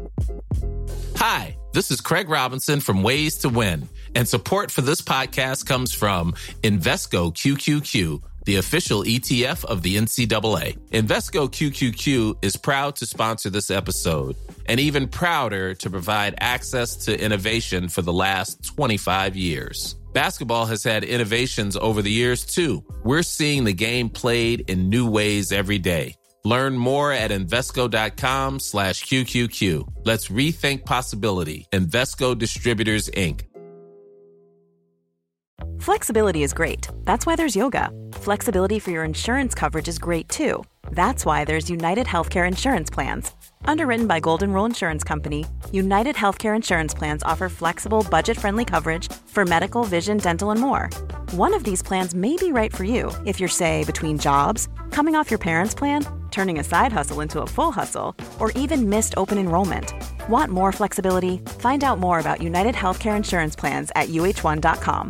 Hi, this is Craig Robinson from Ways to Win, and support for this podcast comes from Invesco QQQ, the official ETF of the NCAA. Invesco QQQ is proud to sponsor this episode, and even prouder to provide access to innovation for the last 25 years. Basketball has had innovations over the years, too. We're seeing the game played in new ways every day. Learn more at Invesco.com/QQQ. Let's rethink possibility. Invesco Distributors, Inc. Flexibility is great. That's why there's yoga. Flexibility for your insurance coverage is great too. That's why there's United Healthcare Insurance Plans. Underwritten by Golden Rule Insurance Company, United Healthcare Insurance Plans offer flexible, budget-friendly coverage for medical, vision, dental, and more. One of these plans may be right for you if you're, say, between jobs, coming off your parents' plan, turning a side hustle into a full hustle, or even missed open enrollment. Want more flexibility? Find out more about United Healthcare Insurance Plans at uh1.com.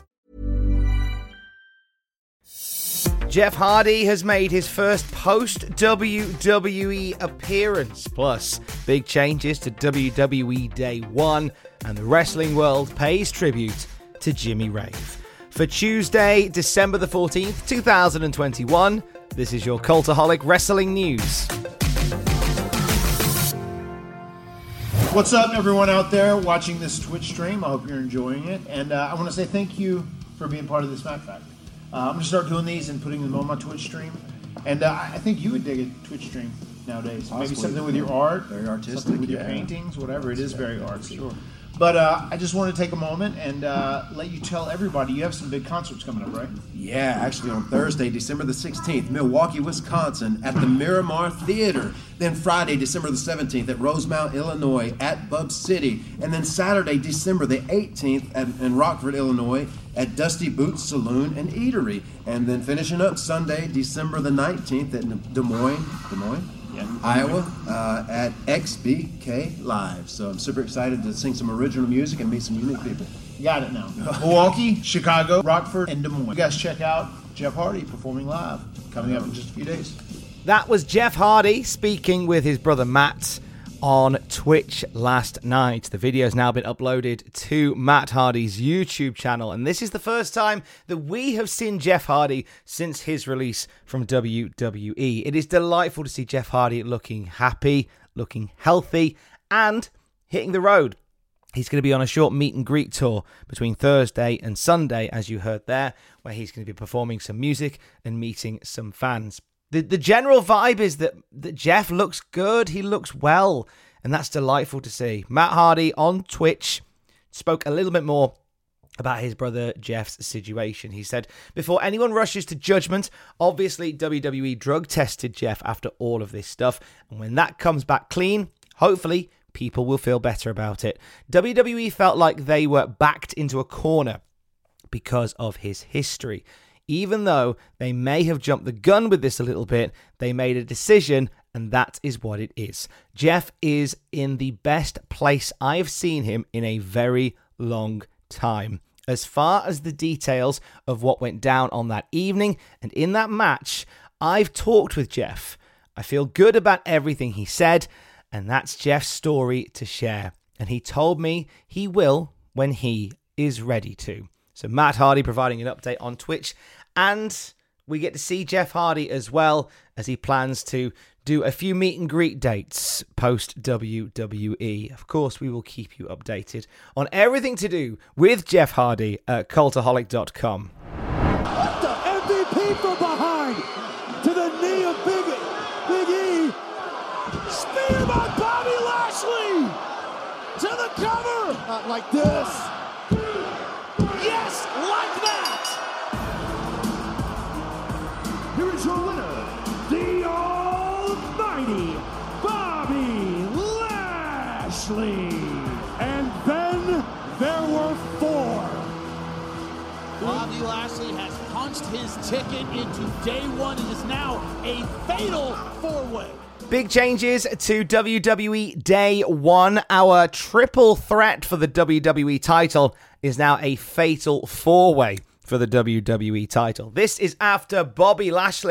Jeff Hardy has made his first post-WWE appearance. Plus, big changes to WWE Day 1, and the wrestling world pays tribute to Jimmy Rave. For Tuesday, December the 14th, 2021, this is your Cultaholic Wrestling News. What's up, everyone out there watching this Twitch stream? I hope you're enjoying it. And I want to say thank you for being part of this Mac Fact. I'm going to start doing these and putting them on my Twitch stream. And I think you would dig a Twitch stream nowadays. Possibly. Maybe something with your art. Very artistic. Something with your paintings, whatever. It is very artsy. Sure. But I just want to take a moment and let you tell everybody you have some big concerts coming up, right? Yeah, actually on Thursday, December the 16th, Milwaukee, Wisconsin at the Miramar Theater. Then Friday, December the 17th at Rosemount, Illinois at Bub City. And then Saturday, December the 18th in Rockford, Illinois at Dusty Boots Saloon and Eatery. And then finishing up Sunday, December the 19th at Des Moines, yeah. Iowa at XBK Live. So I'm super excited to sing some original music and meet some unique people. Got it now. Milwaukee, Chicago, Rockford, and Des Moines. You guys check out Jeff Hardy performing live coming up in just a few days. That was Jeff Hardy speaking with his brother Matt on Twitch last night. The video has now been uploaded to Matt Hardy's YouTube channel, and this is the first time that we have seen Jeff Hardy since his release from WWE. It is delightful to see Jeff Hardy looking happy, looking healthy, and hitting the road. He's going to be on a short meet and greet tour between Thursday and Sunday, as you heard there, where he's going to be performing some music and meeting some fans. The general vibe is that Jeff looks good, he looks well, and that's delightful to see. Matt Hardy on Twitch spoke a little bit more about his brother Jeff's situation. He said, before anyone rushes to judgment, obviously WWE drug tested Jeff after all of this stuff, and when that comes back clean, hopefully people will feel better about it. WWE felt like they were backed into a corner because of his history. Even though they may have jumped the gun with this a little bit, they made a decision, and that is what it is. Jeff is in the best place I've seen him in a very long time. As far as the details of what went down on that evening and in that match, I've talked with Jeff. I feel good about everything he said, and that's Jeff's story to share. And he told me he will when he is ready to. So Matt Hardy providing an update on Twitch, and we get to see Jeff Hardy as well as he plans to do a few meet and greet dates post WWE. Of course, we will keep you updated on everything to do with Jeff Hardy at Cultaholic.com. What the MVP from behind to the knee of Big E. Spear by Bobby Lashley to the cover. Not like this. Yes, like that! Here is your winner, the almighty Bobby Lashley. And then there were four. Bobby Lashley has punched his ticket into Day 1 and is now a fatal four-way. Big changes to WWE Day 1. Our triple threat for the WWE title is now a fatal four-way for the WWE title. This is after Bobby Lashley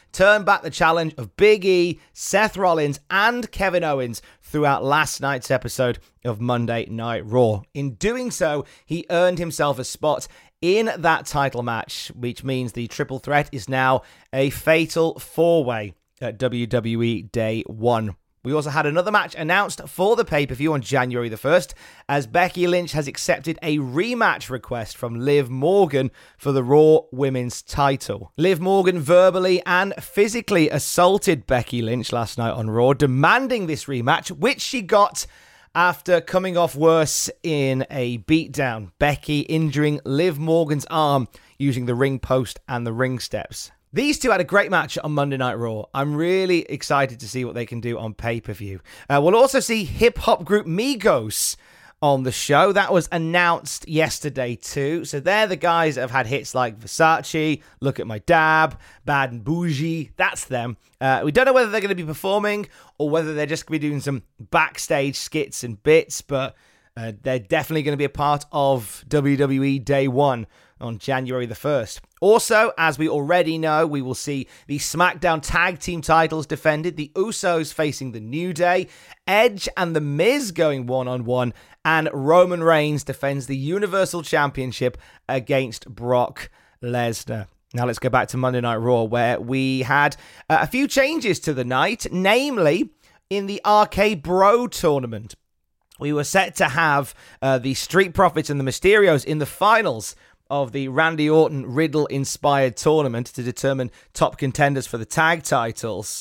turned back the challenge of Big E, Seth Rollins, and Kevin Owens throughout last night's episode of Monday Night Raw. In doing so, he earned himself a spot in that title match, which means the triple threat is now a fatal 4-way at WWE Day 1. We also had another match announced for the pay-per-view on January the 1st, as Becky Lynch has accepted a rematch request from Liv Morgan for the Raw Women's title. Liv Morgan verbally and physically assaulted Becky Lynch last night on Raw, demanding this rematch, which she got after coming off worse in a beatdown. Becky injuring Liv Morgan's arm using the ring post and the ring steps. These two had a great match on Monday Night Raw. I'm really excited to see what they can do on pay-per-view. We'll also see hip-hop group Migos on the show. That was announced yesterday too. So they're the guys that have had hits like Versace, Look at My Dab, Bad and Bougie. That's them. We don't know whether they're going to be performing or whether they're just going to be doing some backstage skits and bits, but they're definitely going to be a part of WWE Day 1 on January the 1st. Also, as we already know, we will see the SmackDown Tag Team titles defended, the Usos facing the New Day, Edge and The Miz going one-on-one, and Roman Reigns defends the Universal Championship against Brock Lesnar. Now let's go back to Monday Night Raw, where we had a few changes to the night, namely in the RK Bro tournament. We were set to have the Street Profits and the Mysterios in the finals of the Randy Orton Riddle-inspired tournament to determine top contenders for the tag titles.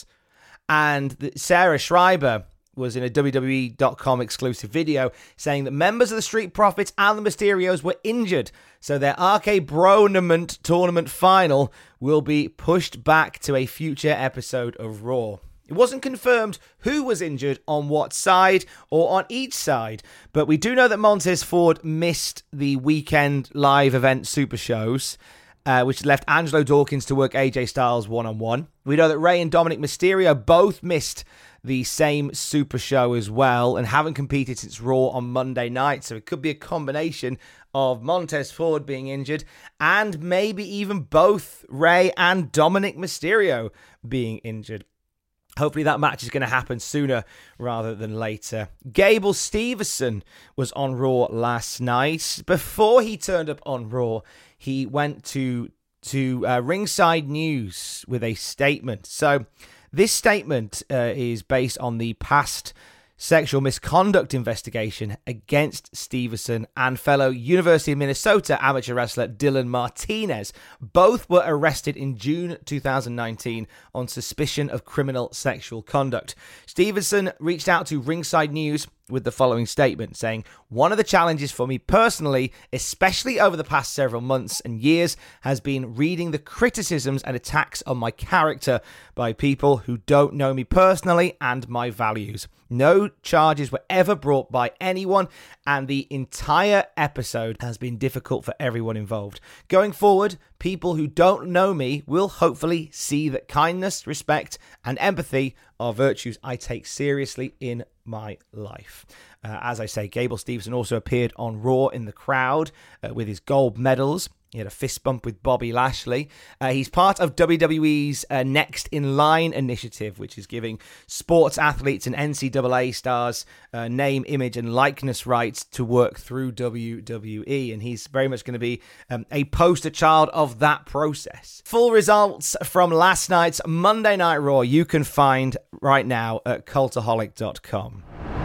And Sarah Schreiber was in a WWE.com exclusive video saying that members of the Street Profits and the Mysterios were injured, so their RK Bro-nament tournament final will be pushed back to a future episode of Raw. It wasn't confirmed who was injured on what side or on each side, but we do know that Montez Ford missed the weekend live event super shows, which left Angelo Dawkins to work AJ Styles one-on-one. We know that Rey and Dominic Mysterio both missed the same super show as well and haven't competed since Raw on Monday night, so it could be a combination of Montez Ford being injured and maybe even both Rey and Dominic Mysterio being injured. Hopefully that match is going to happen sooner rather than later. Gable Steveson was on Raw last night. Before he turned up on Raw, he went to Ringside News with a statement. So this statement is based on the past sexual misconduct investigation against Steveson and fellow University of Minnesota amateur wrestler Dylan Martinez. Both were arrested in June 2019 on suspicion of criminal sexual conduct. Steveson reached out to Ringside News with the following statement, saying, "One of the challenges for me personally, especially over the past several months and years, has been reading the criticisms and attacks on my character by people who don't know me personally and my values. No charges were ever brought by anyone, and the entire episode has been difficult for everyone involved. Going forward, people who don't know me will hopefully see that kindness, respect, and empathy are virtues I take seriously in my life." As I say, Gable Steveson also appeared on Raw in the crowd with his gold medals. He had a fist bump with Bobby Lashley. He's part of WWE's Next in Line initiative, which is giving sports athletes and NCAA stars name, image, and likeness rights to work through WWE. And he's very much going to be a poster child of that process. Full results from last night's Monday Night Raw you can find right now at Cultaholic.com.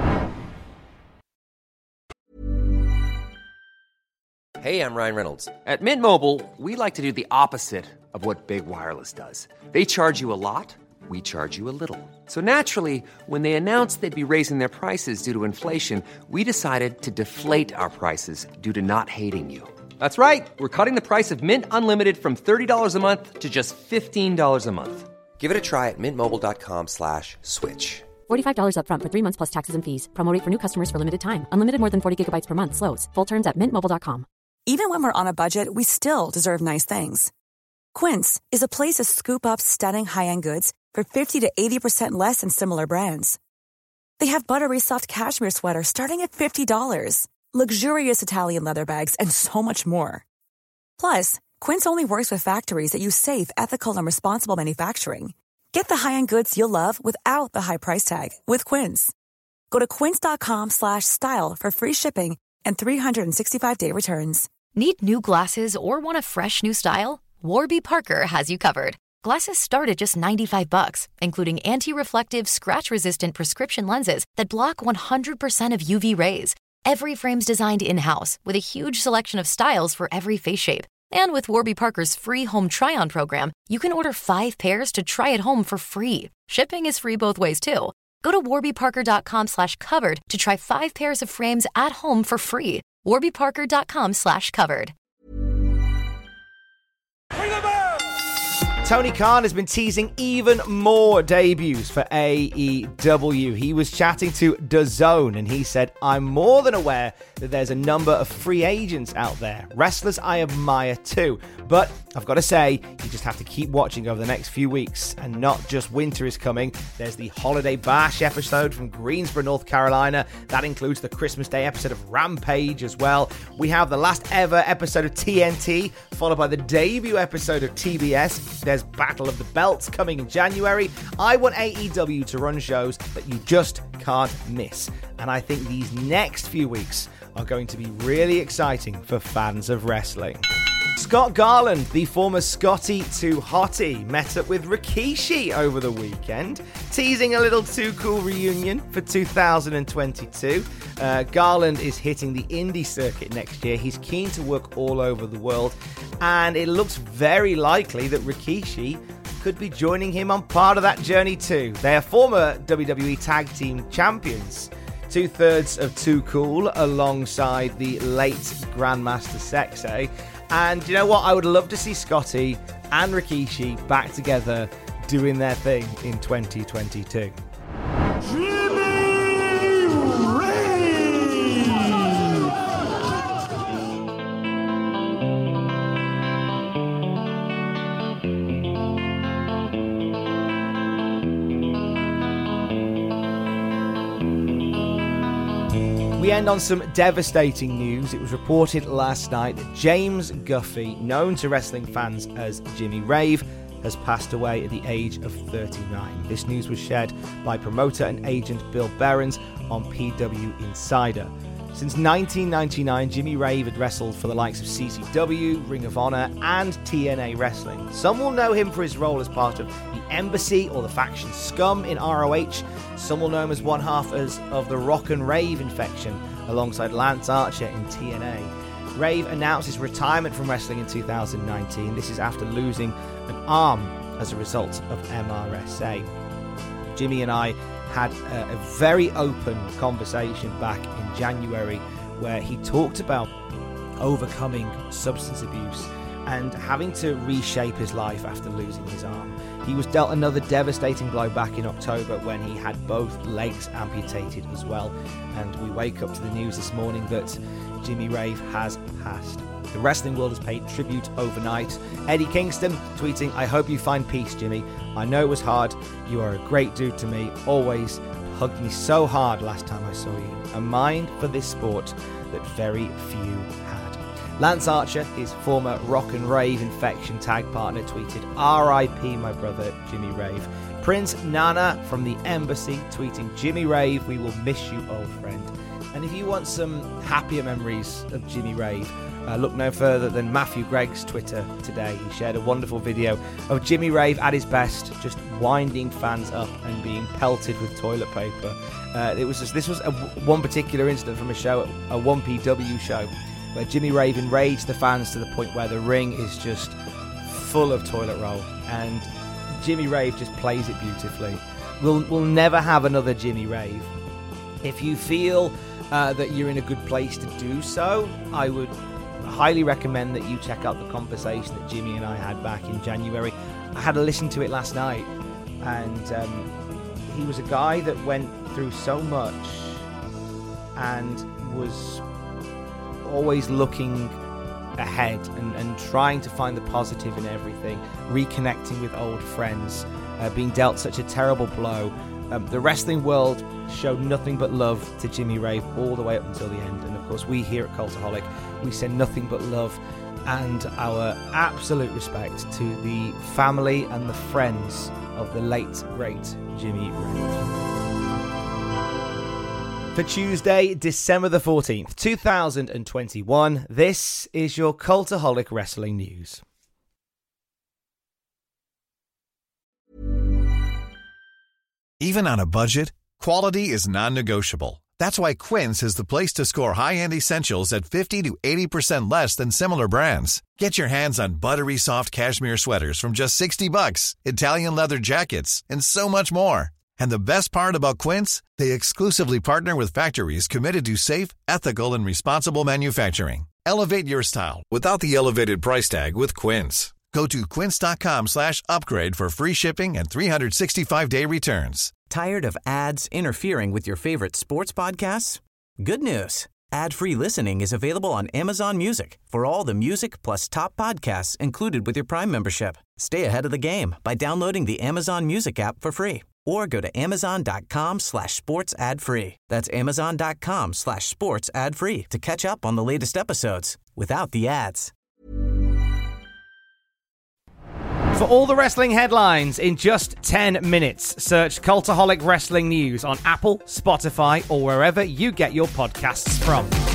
Hey, I'm Ryan Reynolds. At Mint Mobile, we like to do the opposite of what Big Wireless does. They charge you a lot, we charge you a little. So naturally, when they announced they'd be raising their prices due to inflation, we decided to deflate our prices due to not hating you. That's right. We're cutting the price of Mint Unlimited from $30 a month to just $15 a month. Give it a try at mintmobile.com/switch. $45 up front for 3 months plus taxes and fees. Promo rate for new customers for limited time. Unlimited more than 40 gigabytes per month. Slows full terms at mintmobile.com. Even when we're on a budget, we still deserve nice things. Quince is a place to scoop up stunning high-end goods for 50 to 80% less than similar brands. They have buttery soft cashmere sweaters starting at $50, luxurious Italian leather bags, and so much more. Plus, Quince only works with factories that use safe, ethical, and responsible manufacturing. Get the high-end goods you'll love without the high price tag with Quince. Go to quince.com/style for free shipping and 365-day returns. Need new glasses or want a fresh new style? Warby Parker has you covered. Glasses start at just $95, including anti-reflective, scratch-resistant prescription lenses that block 100% of UV rays. Every frame's designed in-house with a huge selection of styles for every face shape. And with Warby Parker's free home try-on program, you can order 5 pairs to try at home for free. Shipping is free both ways, too. Go to warbyparker.com/covered to try 5 pairs of frames at home for free. warbyparker.com/covered. Tony Khan has been teasing even more debuts for AEW. He was chatting to DAZN and he said, "I'm more than aware that there's a number of free agents out there, wrestlers I admire too. But I've got to say, you just have to keep watching over the next few weeks. And not just winter is coming. There's the Holiday Bash episode from Greensboro, North Carolina. That includes the Christmas Day episode of Rampage as well. We have the last ever episode of TNT, followed by the debut episode of TBS. There's Battle of the Belts coming in January. I want AEW to run shows that you just can't miss. And I think these next few weeks are going to be really exciting for fans of wrestling." Scott Garland, the former Scotty 2 Hottie, met up with Rikishi over the weekend, teasing a little Too Cool reunion for 2022. Garland is hitting the indie circuit next year. He's keen to work all over the world, and it looks very likely that Rikishi could be joining him on part of that journey too. They are former WWE Tag Team Champions, 2/3 of Too Cool, alongside the late Grandmaster Sexay. And you know what? I would love to see Scotty and Rikishi back together doing their thing in 2022. We end on some devastating news. It was reported last night that James Guffey, known to wrestling fans as Jimmy Rave, has passed away at the age of 39. This news was shared by promoter and agent Bill Behrens on PW Insider. Since 1999, Jimmy Rave had wrestled for the likes of CCW, Ring of Honor, and TNA Wrestling. Some will know him for his role as part of the Embassy or the faction Scum in ROH. Some will know him as one half of the Rock and Rave Infection, alongside Lance Archer in TNA. Rave announced his retirement from wrestling in 2019. This is after losing an arm as a result of MRSA. Jimmy and I had a very open conversation back in January where he talked about overcoming substance abuse and having to reshape his life after losing his arm. He was dealt another devastating blow back in October when he had both legs amputated as well. And we wake up to the news this morning that Jimmy Rave has passed. The wrestling world has paid tribute overnight. Eddie Kingston tweeting, "I hope you find peace, Jimmy. I know it was hard. You are a great dude to me. Always hugged me so hard last time I saw you. A mind for this sport that very few had." Lance Archer, his former Rock and Rave Infection tag partner, tweeted, "R.I.P. my brother Jimmy Rave." Prince Nana from the Embassy tweeting, "Jimmy Rave, we will miss you, old friend." And if you want some happier memories of Jimmy Rave, look no further than Matthew Gregg's Twitter today. He shared a wonderful video of Jimmy Rave at his best, just winding fans up and being pelted with toilet paper. This was one particular incident from a show, a 1PW show, where Jimmy Rave enraged the fans to the point where the ring is just full of toilet roll, and Jimmy Rave just plays it beautifully. We'll never have another Jimmy Rave. If you feel that you're in a good place to do so, I would highly recommend that you check out the conversation that Jimmy and I had back in January. I had to listen to it last night, and he was a guy that went through so much and was always looking ahead and trying to find the positive in everything, reconnecting with old friends, being dealt such a terrible blow, The wrestling world showed nothing but love to Jimmy Rave all the way up until the end. And of course, we here at Cultaholic, we send nothing but love and our absolute respect to the family and the friends of the late, great Jimmy Rave. For Tuesday, December the 14th, 2021, this is your Cultaholic Wrestling News. Even on a budget, quality is non-negotiable. That's why Quince is the place to score high-end essentials at 50 to 80% less than similar brands. Get your hands on buttery soft cashmere sweaters from just $60, Italian leather jackets, and so much more. And the best part about Quince, they exclusively partner with factories committed to safe, ethical, and responsible manufacturing. Elevate your style without the elevated price tag with Quince. Go to quince.com/upgrade for free shipping and 365-day returns. Tired of ads interfering with your favorite sports podcasts? Good news. Ad-free listening is available on Amazon Music for all the music plus top podcasts included with your Prime membership. Stay ahead of the game by downloading the Amazon Music app for free or go to amazon.com/sports ad free. That's amazon.com/sports ad free to catch up on the latest episodes without the ads. For all the wrestling headlines in just 10 minutes, search Cultaholic Wrestling News on Apple, Spotify, or wherever you get your podcasts from.